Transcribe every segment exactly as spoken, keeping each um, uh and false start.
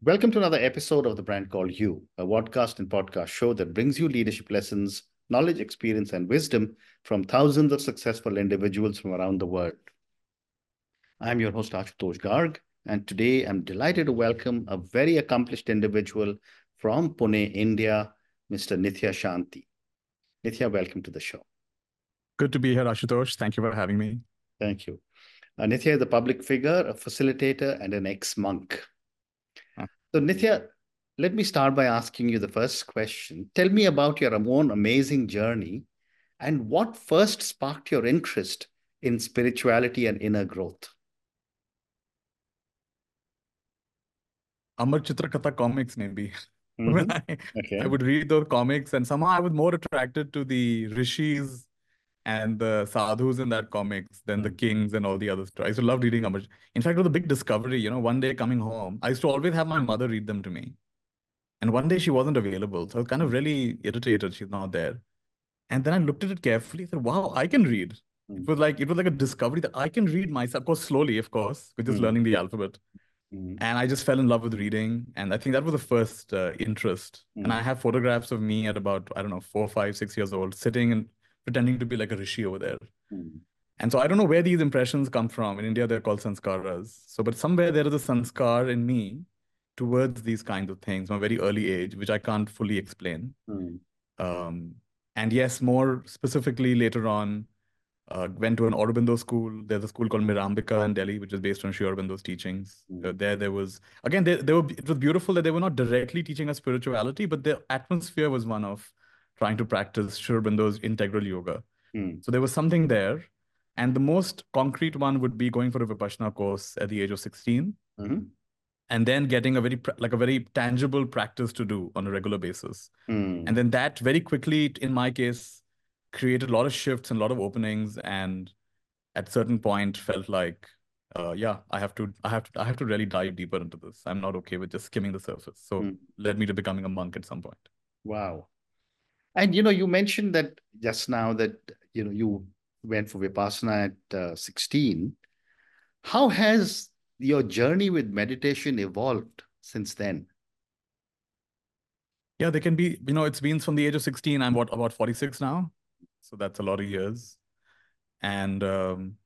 Welcome to another episode of The Brand Called You, a podcast and podcast show that brings you leadership lessons, knowledge, experience, and wisdom from thousands of successful individuals from around the world. I'm your host, Ashutosh Garg, and today I'm delighted to welcome a very accomplished individual from Pune, India, Mister Nithya Shanti. Nithya, welcome to the show. Good to be here, Ashutosh. Thank you for having me. Thank you. Uh, Nithya is a public figure, a facilitator, and an ex-monk. Huh. So, Nithya, let me start by asking you the first question. Tell me about your own amazing journey and what first sparked your interest in spirituality and inner growth. Amar Chitra Katha comics, maybe. Mm-hmm. When I, Okay. I would read those comics, and somehow I was more attracted to the rishis and the sadhus in that comics than the Mm. kings and all the other stuff. I used to love reading Amar. In fact, it was a big discovery. You know, one day coming home, I used to always have my mother read them to me. And one day she wasn't available. So I was kind of really irritated. She's not there. And then I looked at it carefully. I said, wow, I can read. It Mm. was like it was like a discovery that I can read myself. Of course, slowly, of course, with just Mm. learning the alphabet. Mm. And I just fell in love with reading. And I think that was the first uh, interest. And I Mm. have photographs of me at about, I don't know, four, five, six years old, sitting and pretending to be like a rishi over there. Mm. And so I don't know where these impressions come from. In India, they're called sanskaras. So, but somewhere there is a sanskar in me towards these kinds of things from a very early age, which I can't fully explain. Mm. Um, and yes, more specifically later on, uh, went to an Aurobindo school. There's a school called Mirambika in Delhi, which is based on Sri Aurobindo's teachings. Mm. Uh, there, there was, again, they, they were, it was beautiful that they were not directly teaching us spirituality, but the atmosphere was one of trying to practice Sri Aurobindo's integral yoga. Mm. So there was something there. And the most concrete one would be going for a Vipassana course at the age of sixteen. Mm-hmm. And then getting a very, like a very tangible practice to do on a regular basis. Mm. And then that very quickly, in my case, created a lot of shifts and a lot of openings. And at a certain point felt like, uh, yeah, I have to, I have to, I have to really dive deeper into this. I'm not okay with just skimming the surface. So Mm. led me to becoming a monk at some point. Wow. And, you know, you mentioned that just now that, you know, you went for Vipassana at uh, sixteen. How has your journey with meditation evolved since then? Yeah, they can be, you know, it's been from the age of sixteen. I'm what, about forty-six now. So that's a lot of years. And um,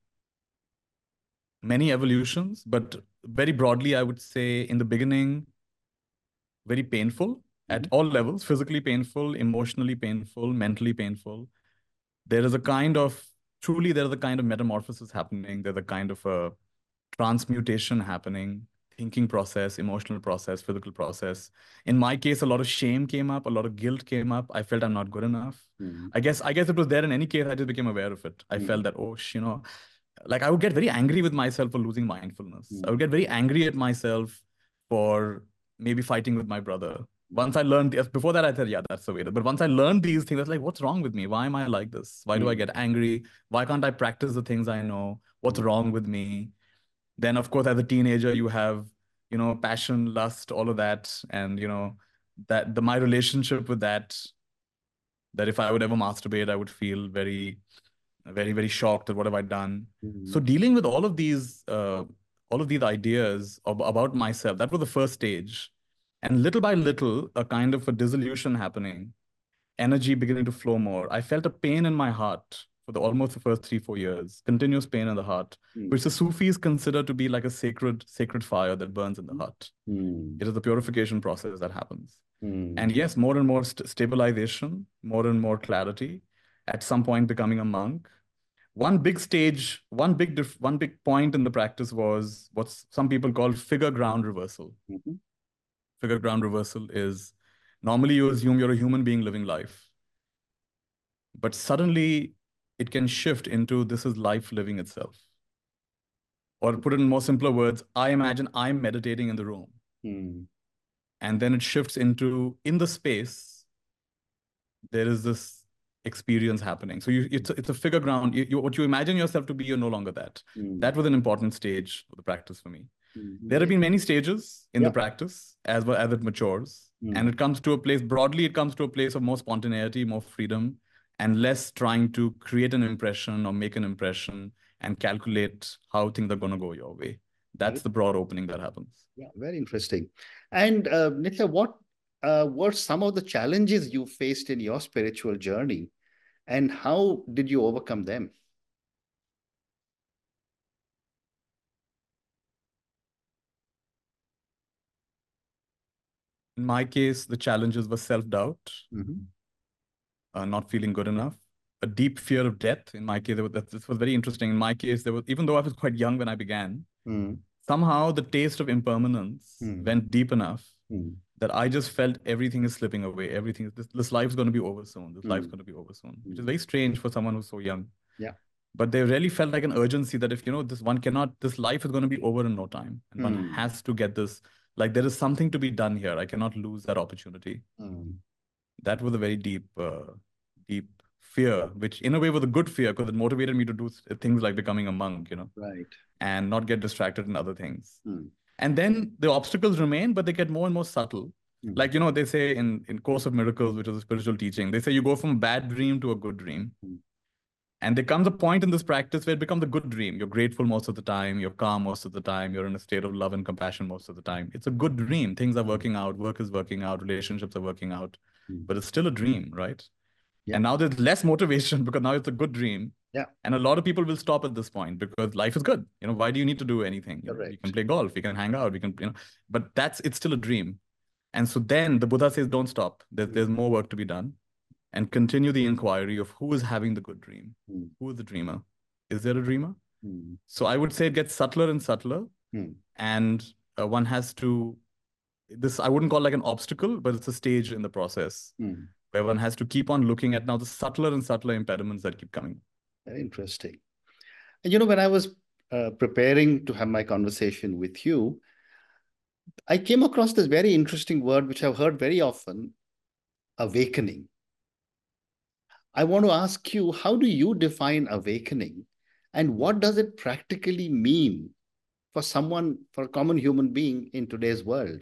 many evolutions, but very broadly, I would say in the beginning, very painful at Mhm. all levels, physically painful, emotionally painful, mentally painful. There is a kind of, truly there is a kind of metamorphosis happening. There's a kind of a transmutation happening, thinking process, emotional process, physical process. In my case, a lot of shame came up, a lot of guilt came up. I felt I'm not good enough. Mhm. I guess, I guess it was there in any case, I just became aware of it. I Mhm. felt that, oh, sh- you know, like I would get very angry with myself for losing mindfulness. Mhm. I would get very angry at myself for maybe fighting with my brother. Once I learned, yes, before that, I said, yeah, that's the way. But once I learned these things, I was like, what's wrong with me? Why am I like this? Why do I Mhm. get angry? Why can't I practice the things I know? What's Mhm. wrong with me? Then, of course, as a teenager, you have, you know, passion, lust, all of that. And, you know, that the my relationship with that, that if I would ever masturbate, I would feel very, very, very shocked at what have I done. So Mhm. dealing with all of these, uh, all of these ideas of, about myself, that was the first stage. And little by little, a kind of a dissolution happening, energy beginning to flow more. I felt a pain in my heart for the almost the first three, four years, continuous pain in the heart, Mhm. which the Sufis consider to be like a sacred, sacred fire that burns in the heart. Mhm. It is the purification process that happens. Mhm. And yes, more and more st stabilization, more and more clarity, at some point becoming a monk. One big stage, one big dif one big point in the practice was what some people call figure ground reversal. Mhm. Figure ground reversal is normally you assume you're a human being living life, but suddenly it can shift into this is life living itself. Or put it in more simpler words, I imagine I'm meditating in the room. Mhm. And then it shifts into in the space, there is this experience happening. So you, it's, a, it's a figure ground. You, you, what you imagine yourself to be, you're no longer that. Mhm. That was an important stage of the practice for me. Mhm. There have been many stages in Yeah. the practice as well as it matures. Mhm. And it comes to a place, broadly, it comes to a place of more spontaneity, more freedom, and less trying to create an impression or make an impression and calculate how things are going to go your way. That's the broad opening that happens. Yeah, very interesting. And uh, Nitya, what uh, were some of the challenges you faced in your spiritual journey, and how did you overcome them? In my case, the challenges were self-doubt, Mm-hmm. uh, not feeling good enough, a deep fear of death. In my case, there was, that, this was very interesting. In my case, there was, even though I was quite young when I began, Mm. somehow the taste of impermanence Mm. went deep enough Mm. that I just felt everything is slipping away. Everything, this, this life's going to be over soon. This Mm. life's going to be over soon, which is Mm. very strange for someone who's so young. Yeah. But they really felt like an urgency that if, you know, this one cannot, this life is going to be over in no time. And one Mm. has to get this, like there is something to be done here. I cannot lose that opportunity. Mm. That was a very deep, uh, deep fear, which in a way was a good fear because it motivated me to do things like becoming a monk, you know, Right. and not get distracted in other things. Mm. And then the obstacles remain, but they get more and more subtle. Mm. Like, you know, they say in, in Course of Miracles, which is a spiritual teaching, they say you go from a bad dream to a good dream. Mm. And there comes a point in this practice where it becomes a good dream. You're grateful most of the time. You're calm most of the time. You're in a state of love and compassion most of the time. It's a good dream. Things are working out. Work is working out. Relationships are working out. Mm. But it's still a dream, right? Yeah. And now there's less motivation because now it's a good dream. Yeah. And a lot of people will stop at this point because life is good. You know, why do you need to do anything? You know, Correct. you can play golf. You can hang out. We can, you know, but that's, it's still a dream. And so then the Buddha says, don't stop. There's, there's more work to be done. And continue the inquiry of who is having the good dream. Mm. Who is the dreamer? Is there a dreamer? Mm. So I would say it gets subtler and subtler. Mm. And uh, one has to, this, I wouldn't call like an obstacle, but it's a stage in the process Mm. where one has to keep on looking at now the subtler and subtler impediments that keep coming. Very interesting. And you know, when I was uh, preparing to have my conversation with you, I came across this very interesting word, which I've heard very often, awakening. I want to ask you, how do you define awakening, and what does it practically mean for someone, for a common human being in today's world?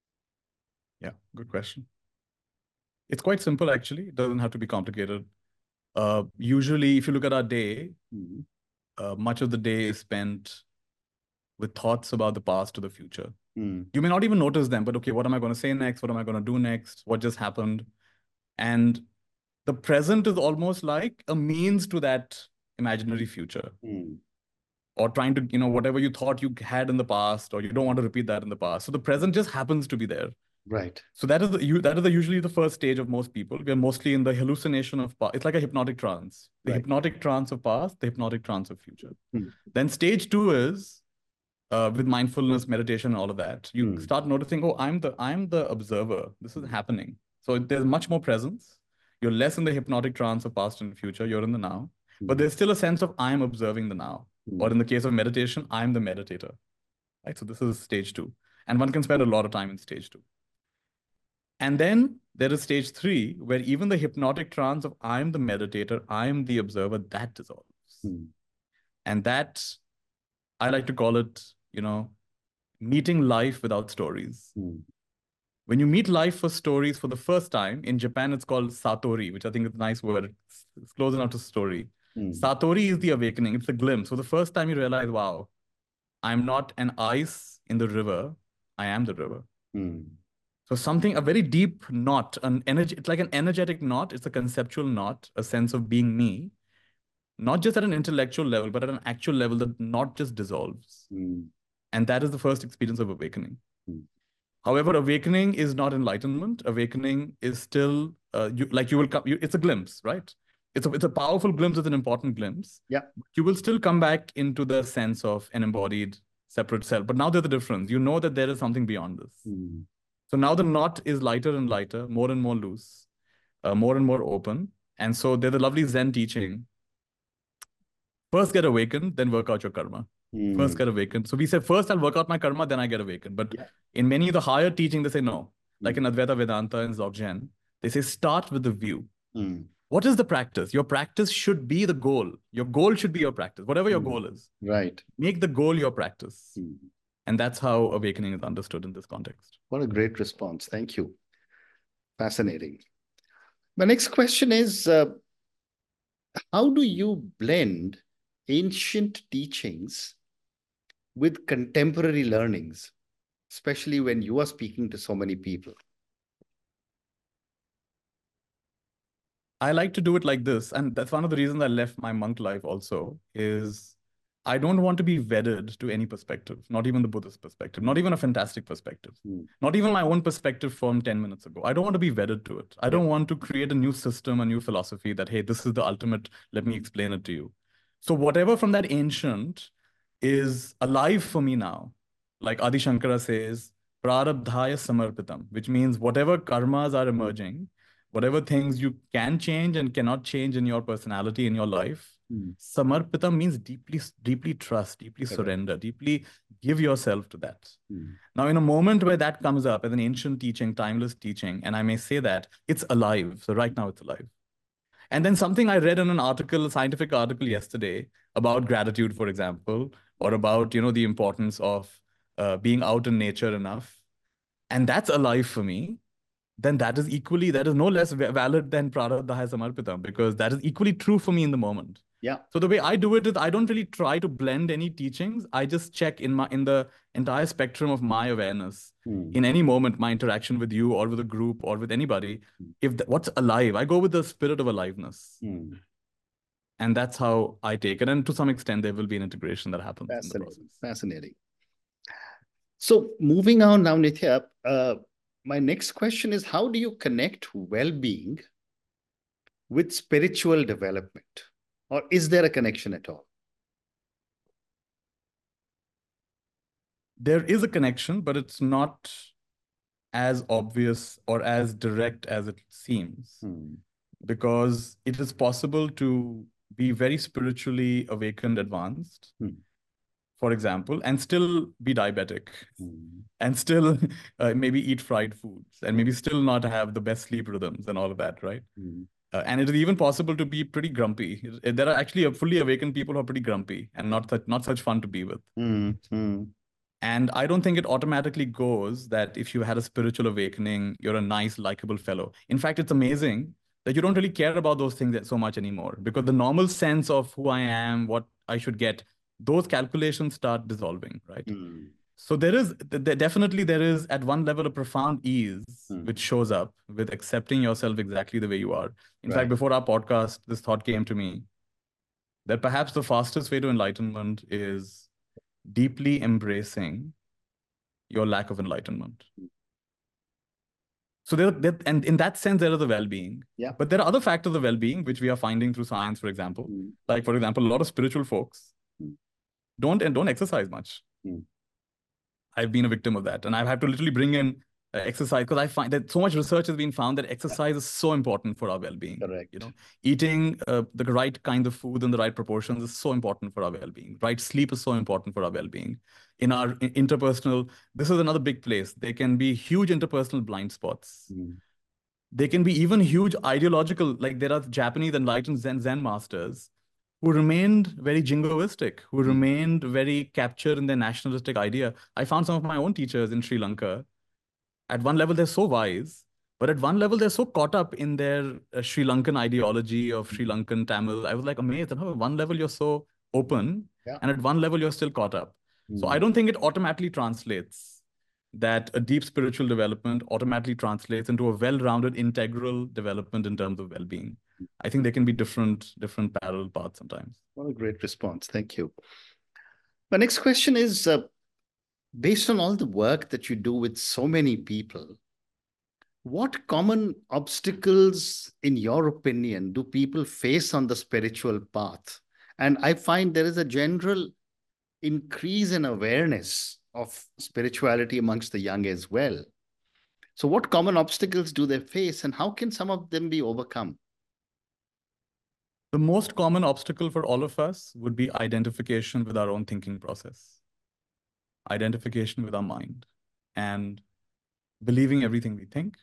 Yeah, good question. It's quite simple, actually. It doesn't have to be complicated. Uh, usually, if you look at our day, mm-hmm. uh, much of the day is spent with thoughts about the past or the future. Mm. You may not even notice them, but okay, what am I going to say next? What am I going to do next? What just happened? And the present is almost like a means to that imaginary future. Mm. Or trying to, you know, whatever you thought you had in the past, or you don't want to repeat that in the past. So the present just happens to be there. Right. So that is the, you, that is the, usually the first stage of most people. We are mostly in the hallucination of past. It's like a hypnotic trance. The right. hypnotic trance of past, the hypnotic trance of future. Hmm. Then stage two is uh, with mindfulness, meditation, and all of that. You hmm. start noticing, oh, I'm the I'm the observer. This is happening. So there's much more presence. You're less in the hypnotic trance of past and future. You're in the now. Hmm. But there's still a sense of I'm observing the now. Hmm. Or in the case of meditation, I'm the meditator. Right. So this is stage two. And one can spend a lot of time in stage two. And then there is stage three, where even the hypnotic trance of I'm the meditator, I'm the observer, that dissolves. Hmm. And that, I like to call it, you know, meeting life without stories. Hmm. When you meet life for stories for the first time, in Japan, it's called satori, which I think is a nice word. It's, it's close enough to story. Hmm. Satori is the awakening. It's a glimpse. So the first time you realize, wow, I'm not an ice in the river. I am the river. Hmm. So something, a very deep knot, an energy, it's like an energetic knot. It's a conceptual knot, a sense of being me, not just at an intellectual level, but at an actual level that not just dissolves. Mm. And that is the first experience of awakening. Mm. However, awakening is not enlightenment. Awakening is still, uh, you, like you will come, you, it's a glimpse, right? It's a, it's a powerful glimpse, it's an important glimpse. Yeah. You will still come back into the sense of an embodied separate self. But now there's a difference. You know that there is something beyond this. Mm. So now the knot is lighter and lighter, more and more loose, uh, more and more open. And so there's a lovely Zen teaching. First get awakened, then work out your karma. Mm. First get awakened. So we say, first I'll work out my karma, then I get awakened. But yeah. in many of the higher teaching, they say no. Mm. Like in Advaita Vedanta and Dzogchen, they say start with the view. Mm. What is the practice? Your practice should be the goal. Your goal should be your practice, whatever your mm. goal is. Right. Make the goal your practice. Mm. And that's how awakening is understood in this context. What a great response. Thank you. Fascinating. My next question is, uh, how do you blend ancient teachings with contemporary learnings, especially when you are speaking to so many people? I like to do it like this. And that's one of the reasons I left my monk life also, is I don't want to be wedded to any perspective, not even the Buddhist perspective, not even a fantastic perspective, Mm. not even my own perspective from ten minutes ago. I don't want to be wedded to it. I don't Yeah. want to create a new system, a new philosophy that, hey, this is the ultimate, let me explain it to you. So whatever from that ancient is alive for me now. Like Adi Shankara says, prarabdhaya samarpitam, which means whatever karmas are emerging, whatever things you can change and cannot change in your personality, in your life, Mm. samarpita means deeply, deeply trust, deeply Correct. surrender, deeply give yourself to that. Mm. Now, in a moment where that comes up as an ancient teaching, timeless teaching, and I may say that it's alive. So right now it's alive. And then something I read in an article, a scientific article yesterday about gratitude, for example, or about, you know, the importance of uh, being out in nature enough. And that's alive for me. Then that is equally, that is no less valid than prarabdhaya samarpitam, because that is equally true for me in the moment. Yeah. So the way I do it is I don't really try to blend any teachings. I just check in my in the entire spectrum of my awareness Mm. in any moment, my interaction with you or with a group or with anybody. If the, what's alive, I go with the spirit of aliveness. Mm. And that's how I take it. And to some extent, there will be an integration that happens in the Fascinating. process. Fascinating. So moving on now, Nithya, uh, my next question is, how do you connect well-being with spiritual development? Or is there a connection at all? There is a connection, but it's not as obvious or as direct as it seems. Hmm. Because it is possible to be very spiritually awakened, advanced, Hmm. for example, and still be diabetic, Hmm. and still uh, maybe eat fried foods, and maybe still not have the best sleep rhythms and all of that, right? Hmm. Uh, and it is even possible to be pretty grumpy. There are actually fully awakened people who are pretty grumpy and not such, not such fun to be with. Hmm. Hmm. And I don't think it automatically goes that if you had a spiritual awakening, you're a nice, likable fellow. In fact, it's amazing that you don't really care about those things so much anymore, because the normal sense of who I am, what I should get, those calculations start dissolving, right? Hmm. So there is, there, definitely there is at one level a profound ease Hmm. which shows up with accepting yourself exactly the way you are. In Right. fact, before our podcast, this thought came to me that perhaps the fastest way to enlightenment is deeply embracing your lack of enlightenment. So there, there, and in that sense, there is a well-being. Yeah. But there are other factors of well-being which we are finding through science, for example. Hmm. Like, for example, a lot of spiritual folks Hmm. don't and don't exercise much. Hmm. I've been a victim of that, and I've had to literally bring in uh, exercise, because I find that so much research has been found that exercise is so important for our well-being. Correct. You know, eating uh, the right kind of food in the right proportions is so important for our well-being. Right sleep is so important for our well-being. In our interpersonal, this is another big place. There can be huge interpersonal blind spots. Hmm. They can be even huge ideological, like there are Japanese enlightened Zen Zen masters who remained very jingoistic, who Hmm. remained very captured in their nationalistic idea. I found some of my own teachers in Sri Lanka. At one level, they're so wise, but at one level, they're so caught up in their uh, Sri Lankan ideology of Sri Lankan Tamil. I was like amazed. And at one level, you're so open, Yeah. and at one level, you're still caught up. So Hmm. I don't think it automatically translates that a deep spiritual development automatically translates into a well-rounded integral development in terms of well-being. I think there can be different, different parallel paths sometimes. What a great response. Thank you. My next question is, uh, based on all the work that you do with so many people, what common obstacles, in your opinion, do people face on the spiritual path? And I find there is a general increase in awareness of spirituality amongst the young as well. So what common obstacles do they face, and how can some of them be overcome? The most common obstacle for all of us would be identification with our own thinking process, identification with our mind, and believing everything we think,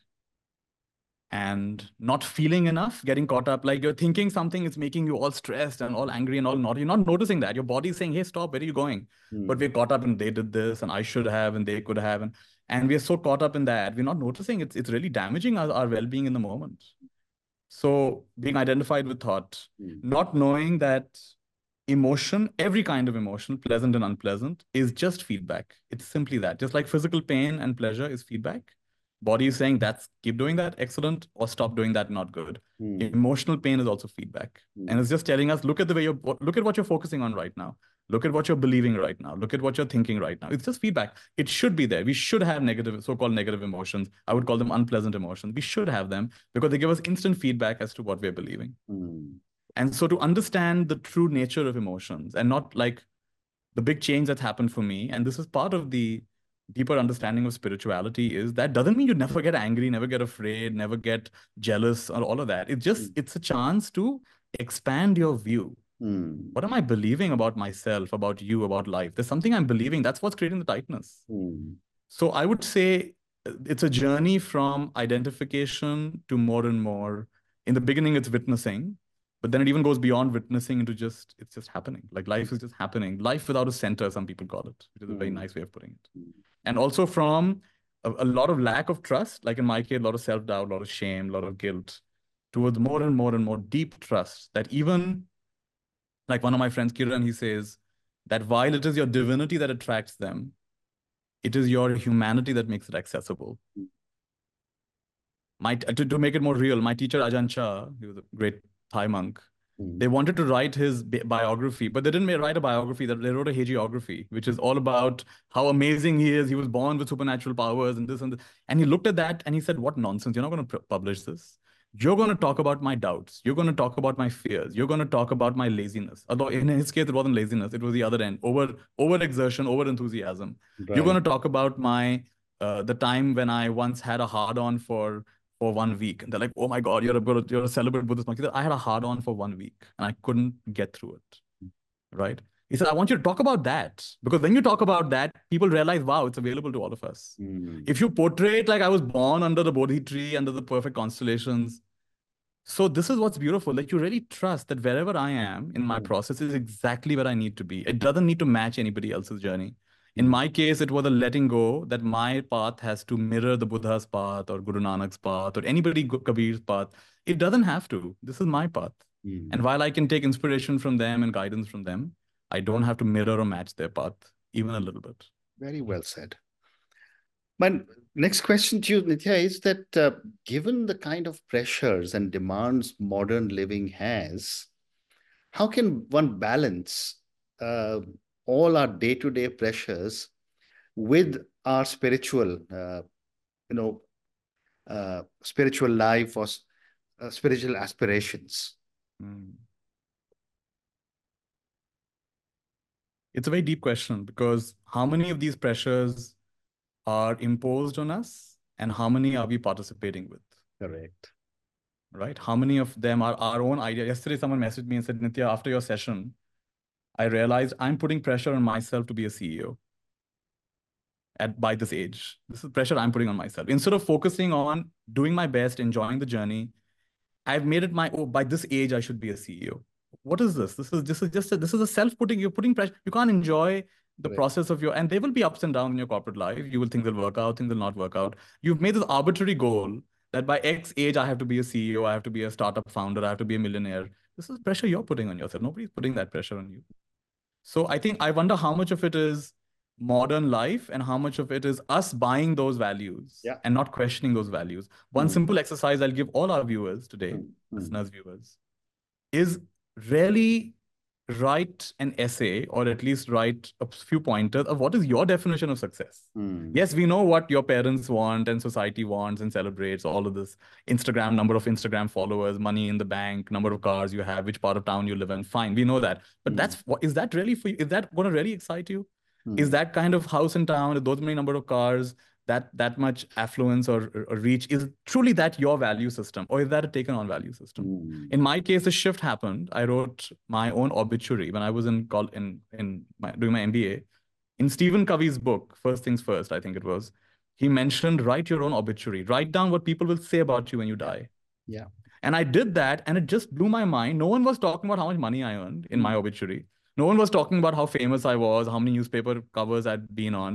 and not feeling enough, getting caught up. Like you're thinking something is making you all stressed and all angry and all not. You're not noticing that. Your body's saying, hey, stop, where are you going? Hmm. But we're caught up in they did this and I should have and they could have. And, and we're so caught up in that. We're not noticing it's, it's really damaging our, our well-being in the moment. So being identified with thought, Hmm. not knowing that emotion, every kind of emotion, pleasant and unpleasant, is just feedback. It's simply that. Just like physical pain and pleasure is feedback. Body is saying that's keep doing that, excellent, or stop doing that, not good. Mm. Emotional pain is also feedback. Mm. And it's just telling us, look at the way you're, look at what you're focusing on right now. Look at what you're believing right now. Look at what you're thinking right now. It's just feedback. It should be there. We should have negative, so-called negative emotions. I would call them unpleasant emotions. We should have them because they give us instant feedback as to what we're believing. Mm. And so to understand the true nature of emotions and not like the big change that's happened for me, and this is part of the deeper understanding of spirituality, is that doesn't mean you never get angry, never get afraid, never get jealous or all of that. It's just, mm. it's a chance to expand your view. Mm. What am I believing about myself, about you, about life? There's something I'm believing. That's what's creating the tightness. Mm. So I would say it's a journey from identification to more and more. In the beginning, it's witnessing. But then it even goes beyond witnessing into just, it's just happening. Like life is just happening. Life without a center, some people call it, which is a very nice way of putting it. Mm. And also from a, a lot of lack of trust, like in my case, a lot of self-doubt, a lot of shame, a lot of guilt, towards more and more and more deep trust that even, like one of my friends, Kiran, he says that while it is your divinity that attracts them, it is your humanity that makes it accessible. My, to, to make it more real, my teacher, Ajahn Chah, he was a great Thai monk. Mm. They wanted to write his bi biography, but they didn't write a biography. They wrote a hagiography, which is all about how amazing he is. He was born with supernatural powers and this and this. And he looked at that and he said, what nonsense. You're not going to publish this. You're going to talk about my doubts. You're going to talk about my fears. You're going to talk about my laziness. Although in his case, it wasn't laziness. It was the other end, over, over exertion, over enthusiasm. Right. You're going to talk about my, uh, the time when I once had a hard on for for one week. And they're like, oh my God, you're a, you're a celibate Buddhist monk. I had a hard on for one week and I couldn't get through it, right? He said, I want you to talk about that, because when you talk about that, people realize, wow, it's available to all of us. Mm. If you portray it like I was born under the Bodhi tree, under the perfect constellations. So this is what's beautiful. Like you really trust that wherever I am in my mm. process is exactly where I need to be. It doesn't need to match anybody else's journey. In my case, it was a letting go that my path has to mirror the Buddha's path or Guru Nanak's path or anybody Kabir's path. It doesn't have to. This is my path. Mm. And while I can take inspiration from them and guidance from them, I don't have to mirror or match their path, even a little bit. Very well said. My next question to you, Nithya, is that uh, given the kind of pressures and demands modern living has, how can one balance uh, all our day-to-day pressures with our spiritual, uh, you know, uh, spiritual life or uh, spiritual aspirations? Mm. It's a very deep question, because how many of these pressures are imposed on us and how many are we participating with? Correct. Right? How many of them are our own idea? Yesterday, someone messaged me and said, Nithya, after your session, I realized I'm putting pressure on myself to be a C E O at by this age. This is pressure I'm putting on myself. Instead of focusing on doing my best, enjoying the journey, I've made it my, oh, by this age, I should be a C E O. What is this? This is, this is just, a, this is a self-putting, you're putting pressure. You can't enjoy the right. process of your, and there will be ups and downs in your corporate life. You will think they'll work out, things will not work out. You've made this arbitrary goal that by X age, I have to be a C E O, I have to be a startup founder, I have to be a millionaire. This is pressure you're putting on yourself. Nobody's putting that pressure on you. So I think, I wonder how much of it is modern life and how much of it is us buying those values yeah. and not questioning those values. One mm. simple exercise I'll give all our viewers today, mm. listeners, viewers, is really write an essay, or at least write a few pointers of what is your definition of success. Mm. Yes, we know what your parents want and society wants and celebrates, all of this. Instagram, number of Instagram followers, money in the bank, number of cars you have, which part of town you live in. Fine, we know that. But mm. that's what, is that really for you? Is that going to really excite you? Mm. Is that kind of house in town, with those many number of cars, that that much affluence or, or reach, is truly that your value system, or is that a taken on value system? Mm. In my case, a shift happened. I wrote my own obituary when I was in in in my, doing my M B A. In Stephen Covey's book, First Things First, I think it was, he mentioned, write your own obituary. Write down what people will say about you when you die. Yeah. And I did that, and it just blew my mind. No one was talking about how much money I earned in mm. my obituary. No one was talking about how famous I was, how many newspaper covers I'd been on.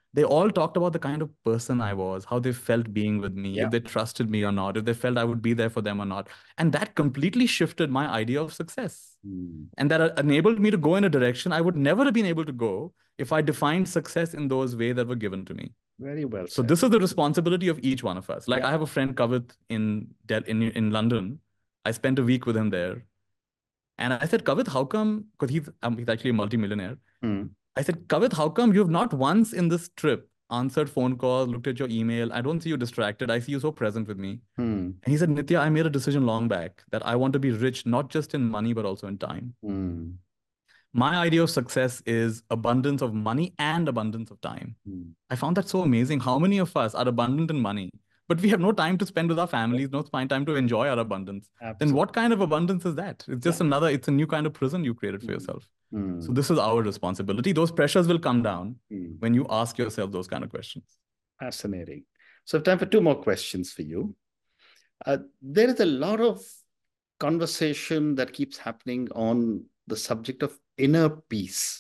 They all talked about the kind of person I was, how they felt being with me, Yeah. if they trusted me or not, if they felt I would be there for them or not. And that completely shifted my idea of success. Mm. And that enabled me to go in a direction I would never have been able to go if I defined success in those ways that were given to me. Very well So said. this is the responsibility of each one of us. Like Yeah. I have a friend, Kavit, in, Del- in, in London. I spent a week with him there. And I said, Kavit, how come? Because he's, um, he's actually a multimillionaire. Mm. I said, Kavit, how come you have not once in this trip answered phone calls, looked at your email? I don't see you distracted. I see you so present with me. Mm. And he said, Nitya, I made a decision long back that I want to be rich, not just in money, but also in time. Mm. My idea of success is abundance of money and abundance of time. Mm. I found that so amazing. How many of us are abundant in money, but we have no time to spend with our families, no time to enjoy our abundance? Absolutely. Then what kind of abundance is that? It's just Yeah. another, it's a new kind of prison you created for Mm. yourself. Mm. So this is our responsibility. Those pressures will come down Mm. when you ask yourself those kind of questions. Fascinating. So I have time for two more questions for you. Uh, there is a lot of conversation that keeps happening on the subject of inner peace.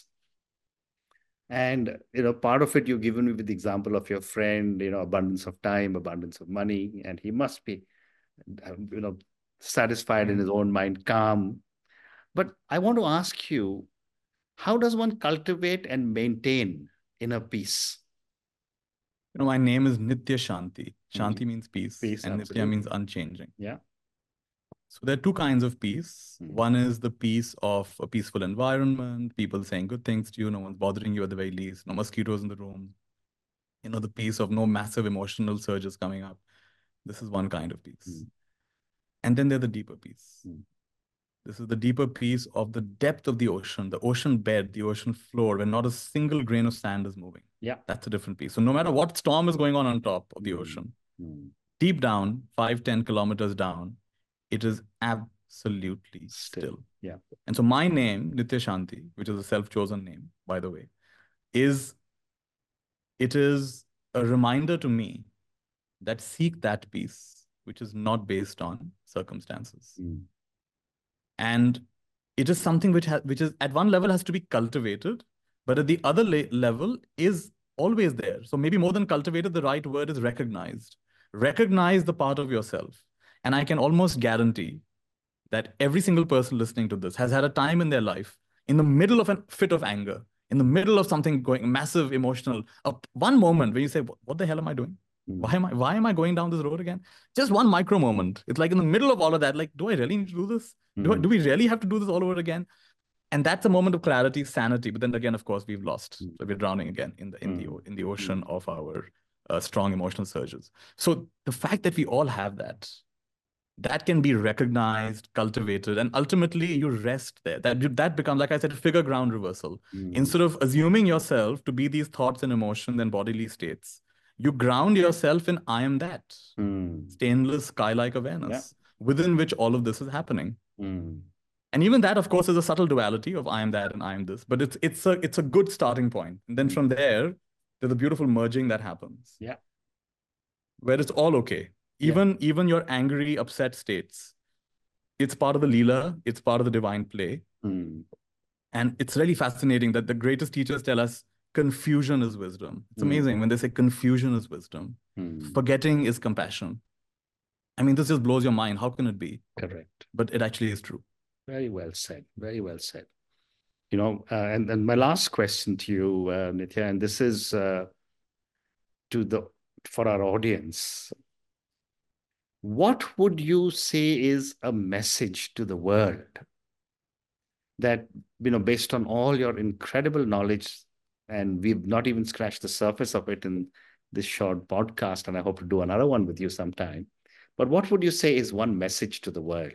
And, you know, part of it you've given me with the example of your friend, you know, abundance of time, abundance of money, and he must be, you know, satisfied in his own mind, calm. But I want to ask you, how does one cultivate and maintain inner peace? You know, my name is Nitya Shanti. Shanti Mhm. means peace, Peace, and Nitya absolutely. means unchanging. Yeah. So there are two kinds of peace. Mm. One is the peace of a peaceful environment, people saying good things to you, no one's bothering you at the very least, no mosquitoes in the room. You know, the peace of no massive emotional surges coming up. This is one kind of peace. Mm. And then there's the deeper peace. Mm. This is the deeper peace of the depth of the ocean, the ocean bed, the ocean floor, where not a single grain of sand is moving. Yeah. That's a different peace. So no matter what storm is going on on top of the Mm. ocean, Mm. deep down, five, ten kilometers down, it is absolutely Still. still. Yeah. And so my name, Nitya Shanti, which is a self-chosen name, by the way, is, it is a reminder to me that seek that peace, which is not based on circumstances. Mm. And it is something which has, which is at one level has to be cultivated, but at the other le- level is always there. So maybe more than cultivated, the right word is recognized. Recognize the part of yourself. And I can almost guarantee that every single person listening to this has had a time in their life, in the middle of a fit of anger, in the middle of something going massive, emotional, uh, one moment where you say, what the hell am I doing? Mm. Why am I, why am I going down this road again? Just one micro moment. It's like in the middle of all of that, like, do I really need to do this? Do, I, Mm. do we really have to do this all over again? And that's a moment of clarity, sanity. But then again, of course, we've lost. Mm. So we're drowning again in the, in the, Mm. in the ocean of our uh, strong emotional surges. So the fact that we all have that, that can be recognized, cultivated, and ultimately you rest there. That, that becomes, like I said, a figure ground reversal. Mm. Instead of assuming yourself to be these thoughts and emotions and bodily states, you ground yourself in I am that. Mm. Stainless sky-like awareness, yeah, within which all of this is happening. Mm. And even that, of course, is a subtle duality of I am that and I am this, but it's it's a it's a good starting point. And then Mm. from there, there's a beautiful merging that happens. Yeah. Where it's all okay. Even, yeah. even your angry, upset states, it's part of the Leela, it's part of the divine play. Mm. And it's really fascinating that the greatest teachers tell us confusion is wisdom. It's Mm. amazing when they say confusion is wisdom. Mm. Forgetting is compassion. I mean, this just blows your mind. How can it be? Correct. But it actually is true. Very well said. Very well said. You know, uh, and, and my last question to you, uh, Nitya, and this is uh, to the for our audience. What would you say is a message to the world that, you know, based on all your incredible knowledge, and we've not even scratched the surface of it in this short podcast, and I hope to do another one with you sometime. But what would you say is one message to the world?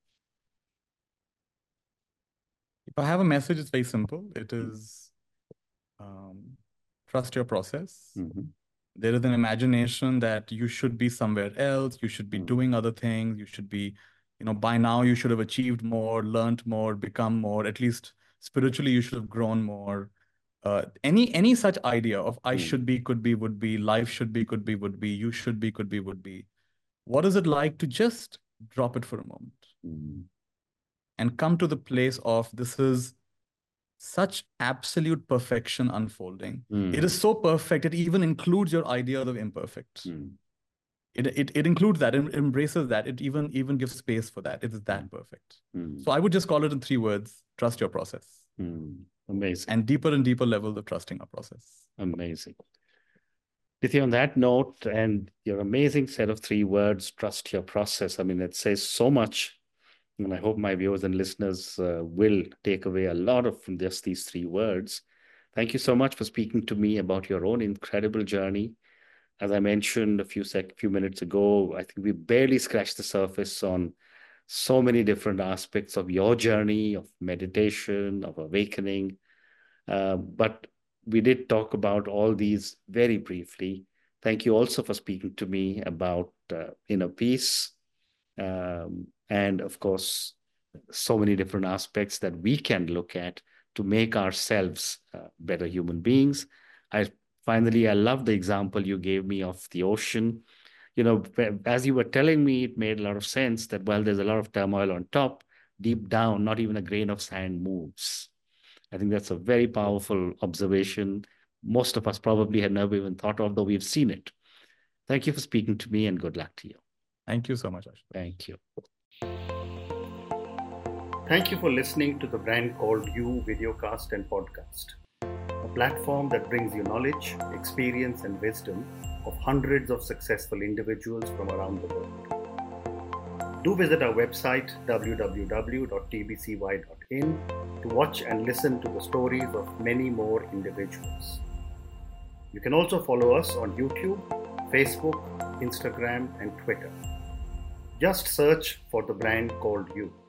If I have a message, it's very simple. It is um, trust your process. Mm-hmm. There is an imagination that you should be somewhere else. You should be mm-hmm. doing other things. You should be, you know, by now you should have achieved more, learned more, become more. At least spiritually, you should have grown more. Uh, any any such idea of I mm-hmm. should be, could be, would be, life should be, could be, would be, you should be, could be, would be. What is it like to just drop it for a moment? Mm-hmm. And come to the place of this is such absolute perfection unfolding. Mm. It is so perfect, it even includes your ideas of imperfect. Mm. It, it, it includes that, it embraces that, it even, even gives space for that. It is that perfect. Mm. So I would just call it in three words: trust your process. Mm. Amazing. And deeper and deeper levels of trusting our process. Amazing. Tithi, on that note, and your amazing set of three words, trust your process. I mean, it says so much. And I hope my viewers and listeners uh, will take away a lot of from just these three words. Thank you so much for speaking to me about your own incredible journey. As I mentioned a few sec few minutes ago, I think we barely scratched the surface on so many different aspects of your journey, of meditation, of awakening. Uh, but we did talk about all these very briefly. Thank you also for speaking to me about uh, inner peace. Um, and of course, so many different aspects that we can look at to make ourselves uh, better human beings. I finally, I love the example you gave me of the ocean. You know, as you were telling me, it made a lot of sense that while there's a lot of turmoil on top, deep down, not even a grain of sand moves. I think that's a very powerful observation. Most of us probably had never even thought of, though we've seen it. Thank you for speaking to me, and good luck to you. Thank you so much, Ashutosh. Thank you. Thank you for listening to the Brand Called You videocast and podcast, a platform that brings you knowledge, experience, and wisdom of hundreds of successful individuals from around the world. Do visit our website w w w dot t b c y dot in to watch and listen to the stories of many more individuals. You can also follow us on YouTube, Facebook, Instagram, and Twitter. Just search for the Brand Called You.